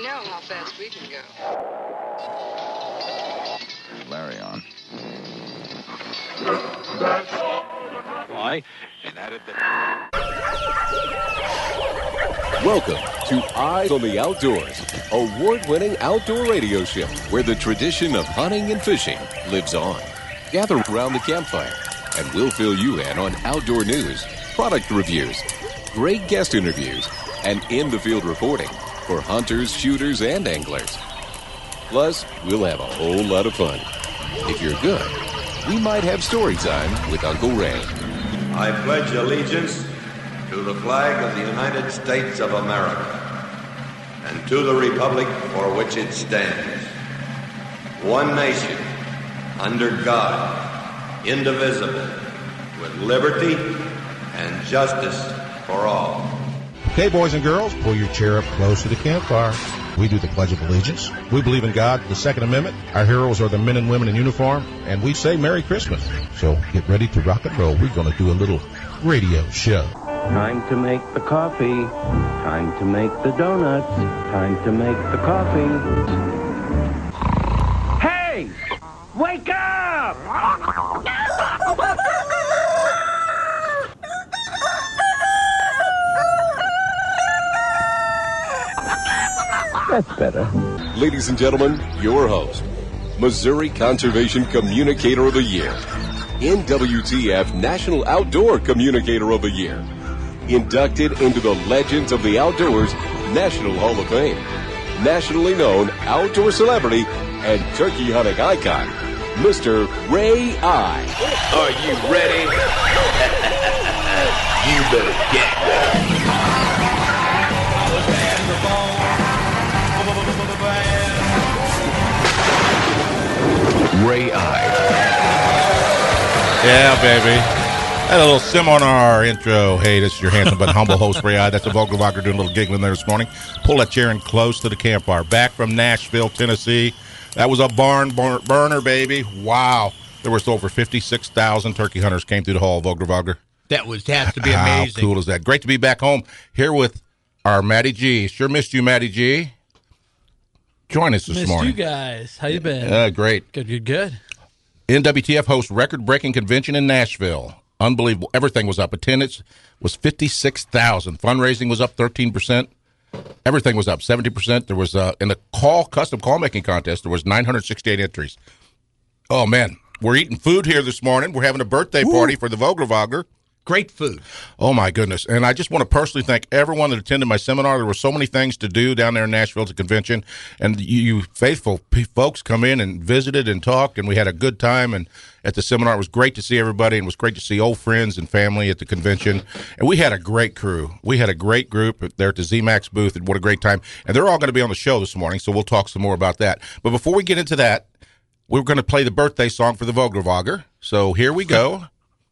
know how fast we can go. Larry on. Why? And added the... Welcome to Eyes on the Outdoors, award-winning outdoor radio show where the tradition of hunting and fishing lives on. Gather around the campfire, and we'll fill you in on outdoor news, product reviews, great guest interviews, and in-the-field reporting for hunters, shooters, and anglers. Plus, we'll have a whole lot of fun. If you're good, we might have story time with Uncle Ray. I pledge allegiance to the flag of the United States of America and to the republic for which it stands, one nation, under God, indivisible, with liberty and justice for all. Okay, boys and girls, pull your chair up close to the campfire. We do the Pledge of Allegiance. We believe in God, the Second Amendment. Our heroes are the men and women in uniform. And we say Merry Christmas. So get ready to rock and roll. We're going to do a little radio show. Time to make the coffee. Time to make the donuts. Time to make the coffee. Hey! Wake up! That's better. Ladies and gentlemen, your host, Missouri Conservation Communicator of the Year, NWTF National Outdoor Communicator of the Year, inducted into the Legends of the Outdoors National Hall of Fame, nationally known outdoor celebrity and turkey hunting icon, Mr. Ray I. Are you ready? You better get ready. Ray I. Yeah, baby. Had a little seminar intro. Hey, this is your handsome but humble host, Ray I. That's a Vogelwacker doing a little giggling there this morning. Pull that chair in close to the campfire. Back from Nashville, Tennessee. That was a barn burner, baby. Wow. There was over 56,000 turkey hunters came through the hall, Vogelwacker. That has to be amazing. How cool is that? Great to be back home here with our Matty G. Sure missed you, Matty G. Join us this morning. Missed you guys. How you been? Great. Good. NWTF hosts record-breaking convention in Nashville. Unbelievable. Everything was up. Attendance was 56,000. Fundraising was up 13%. Everything was up 70%. There was in the custom call making contest, there was 968 entries. Oh man, we're eating food here this morning. We're having a birthday party for the Vogelwager. Great food. Oh, my goodness. And I just want to personally thank everyone that attended my seminar. There were so many things to do down there in Nashville at the convention. And you faithful folks come in and visited and talked, and we had a good time. And at the seminar, it was great to see everybody, and it was great to see old friends and family at the convention. And we had a great crew. We had a great group there at the ZMAX booth, and what a great time. And they're all going to be on the show this morning, so we'll talk some more about that. But before we get into that, we're going to play the birthday song for the Vogelwager. So here we go.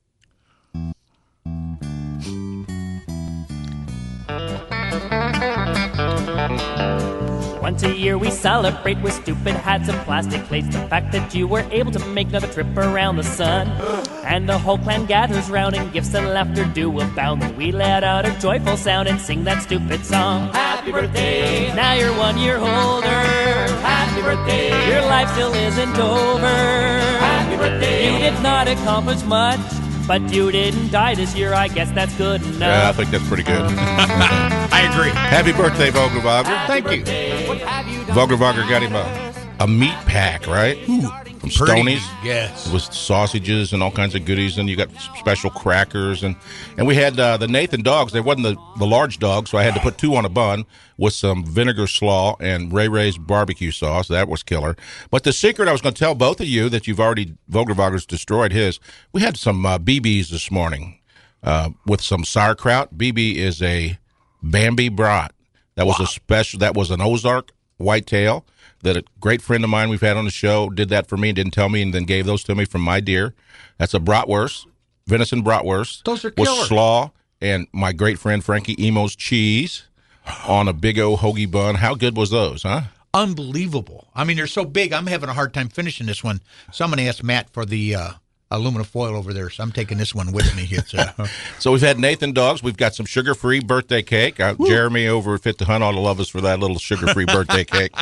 Once a year we celebrate with stupid hats and plastic plates. The fact that you were able to make another trip around the sun. And the whole clan gathers round and gifts and laughter do abound. And we let out a joyful sound and sing that stupid song. Happy birthday, now you're 1 year older. Happy birthday, your life still isn't over. Happy birthday, you did not accomplish much, but you didn't die this year. I guess that's good enough. Yeah, I think that's pretty good. I agree. Happy birthday, Vogelwager. Thank you. Vogelwager got him a meat pack, right? From Stoney's. Yes. With sausages and all kinds of goodies, and you got special crackers. And we had the Nathan dogs. They wasn't the large dogs, so I had to put 2 on a bun with some vinegar slaw and Ray Ray's barbecue sauce. That was killer. But the secret I was going to tell both of you that you've already, Vogelwager's destroyed his, we had some BBs this morning with some sauerkraut. BB is a Bambi brat. That was a special, that was an Ozark whitetail that a great friend of mine we've had on the show did that for me and didn't tell me and then gave those to me from my deer. That's a bratwurst, venison bratwurst. Those are killer. With slaw and my great friend Frankie Emo's cheese on a big old hoagie bun. How good was those, huh? Unbelievable. I mean, they're so big, I'm having a hard time finishing this one. So I'm going to ask Matt for the aluminum foil over there, so I'm taking this one with me. It's So we've had Nathan Dogs. We've got some sugar-free birthday cake. Jeremy over at Fit to Hunt ought to love us for that little sugar-free birthday cake.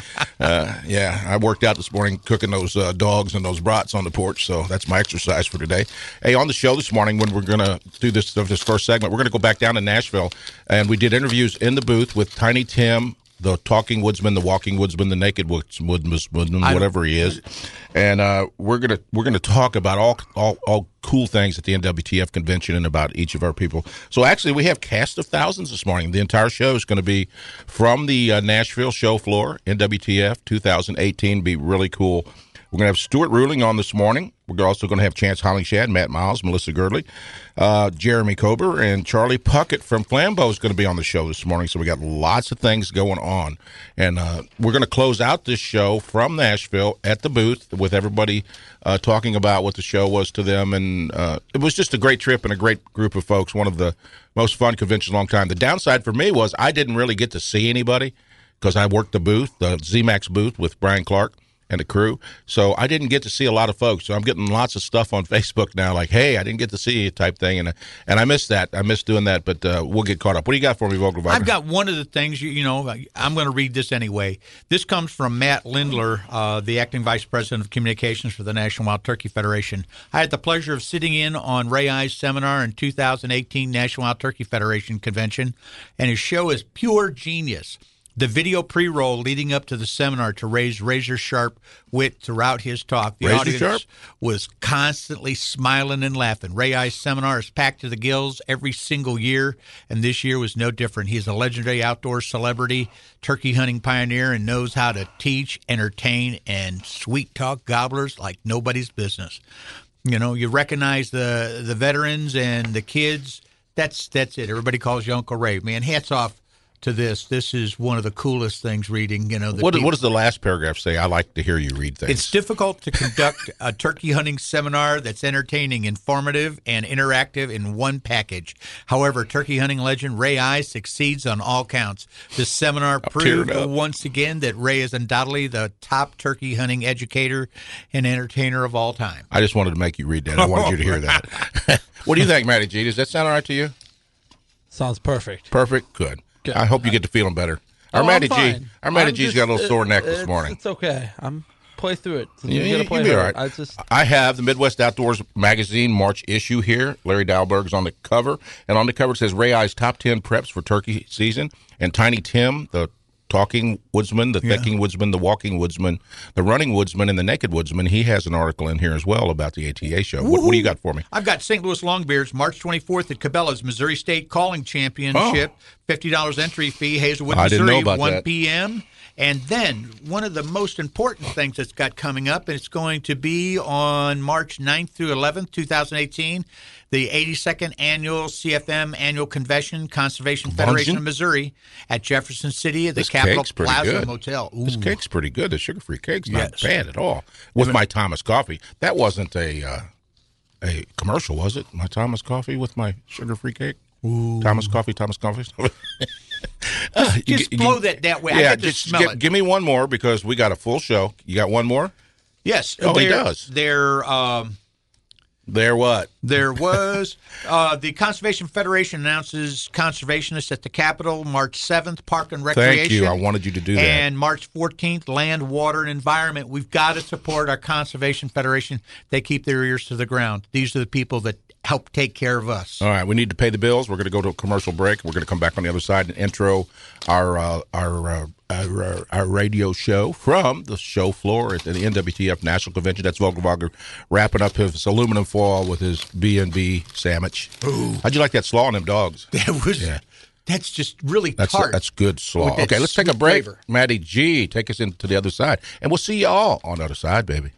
I worked out this morning cooking those dogs and those brats on the porch, so that's my exercise for today. Hey, on the show this morning, when we're going to do this first segment, we're going to go back down to Nashville, and we did interviews in the booth with Tiny Tim, the talking woodsman, the walking woodsman, the naked woodsman, whatever he is, and we're gonna talk about all cool things at the NWTF convention and about each of our people. So actually, we have cast of thousands this morning. The entire show is going to be from the Nashville show floor. NWTF 2018 be really cool. We're going to have Stuart Ruling on this morning. We're also going to have Chance Hollingshead, Matt Miles, Melissa Girdley, Jeremy Kober, and Charlie Puckett from Flambeau is going to be on the show this morning. So we got lots of things going on. And we're going to close out this show from Nashville at the booth with everybody talking about what the show was to them. And it was just a great trip and a great group of folks, one of the most fun conventions in a long time. The downside for me was I didn't really get to see anybody because I worked the booth, the ZMAX booth with Brian Clark and the crew, so I didn't get to see a lot of folks. So I'm getting lots of stuff on Facebook now, like, "Hey, I didn't get to see you," type thing, and I missed that. I missed doing that, but we'll get caught up. What do you got for me, Vogelbach? I've got one of the things. I'm going to read this anyway. This comes from Matt Lindler, the acting vice president of communications for the National Wild Turkey Federation. I had the pleasure of sitting in on Ray Eye's seminar in 2018 National Wild Turkey Federation convention, and his show is pure genius. The video pre-roll leading up to the seminar to Ray's razor-sharp wit throughout his talk. The audience was constantly smiling and laughing. Ray Eye's seminar is packed to the gills every single year, and this year was no different. He's a legendary outdoor celebrity, turkey hunting pioneer, and knows how to teach, entertain, and sweet-talk gobblers like nobody's business. You recognize the veterans and the kids. That's it. Everybody calls you Uncle Ray. Man, hats off to this. This is one of the coolest things reading. What does the last paragraph say? I like to hear you read things. It's difficult to conduct a turkey hunting seminar that's entertaining, informative, and interactive in one package. However, turkey hunting legend Ray Eye succeeds on all counts. This seminar proved once again that Ray is undoubtedly the top turkey hunting educator and entertainer of all time. I just wanted to make you read that. I wanted you to hear that. What do you think, Matty G? Does that sound all right to you? Sounds perfect. Perfect? Good. I hope you get to feeling better. Our Matty G's got a little sore neck this morning. It's okay. I'm play through it. You'll be all right. I have the Midwest Outdoors Magazine March issue here. Larry Dahlberg's on the cover, and on the cover it says Ray Eye's top 10 preps for turkey season, and Tiny Tim, the talking woodsman, the thinking woodsman, the walking woodsman, the running woodsman, and the naked woodsman. He has an article in here as well about the ATA show. What do you got for me? I've got St. Louis Longbeards, March 24th at Cabela's Missouri State Calling Championship. $50 entry fee, Hazelwood, Missouri, 1 p.m. And then one of the most important things that's got coming up, and it's going to be on March 9th through 11th, 2018, the 82nd Annual CFM Annual Convention, Conservation Federation of Missouri at Jefferson City at the Capitol Plaza Motel. Ooh. This cake's pretty good. The sugar-free cake's not bad at all. With my Thomas Coffee. That wasn't a commercial, was it? My Thomas Coffee with my sugar-free cake? Ooh. Thomas Coffee. Just blow that way. Yeah, I get to smell it. Give me one more because we got a full show. You got one more? Yes. He does. There was the Conservation Federation announces conservationists at the Capitol March 7th, Park and Recreation. Thank you. I wanted you to do that. And March 14th, Land, Water, and Environment. We've got to support our Conservation Federation. They keep their ears to the ground. These are the people that help take care of us. All right, we need to pay the bills. We're going to go to a commercial break. We're going to come back on the other side and intro our radio show from the show floor at the NWTF National Convention. That's Vogelbach wrapping up his aluminum foil with his B&B sandwich. Ooh. How'd you like that slaw on them dogs? That's just really tart. That's good slaw. Okay, let's take a break. Flavor. Matty G, take us into the other side. And we'll see you all on the other side, baby.